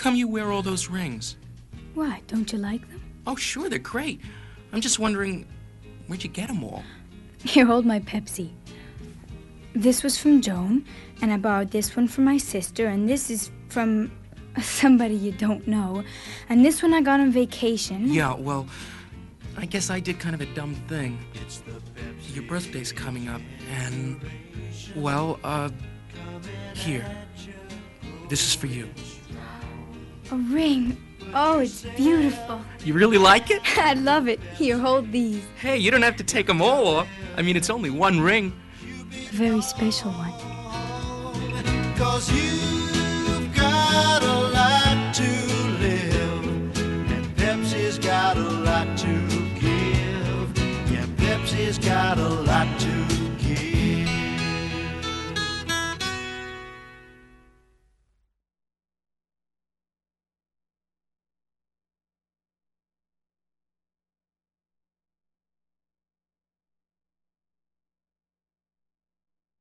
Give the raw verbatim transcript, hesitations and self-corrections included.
come you wear all those rings? Why, don't you like them? Oh, sure, they're great. I'm just wondering, where'd you get them all? Here, hold my Pepsi. This was from Joan, and I borrowed this one from my sister, and this is from somebody you don't know. And this one I got on vacation. Yeah, well, I guess I did kind of a dumb thing. Your birthday's coming up, and, well, uh, here. This is for you. A ring. Oh, it's beautiful. You really like it? I love it. Here, hold these. Hey, you don't have to take them all off. I mean, it's only one ring. A very special one. 'Cause you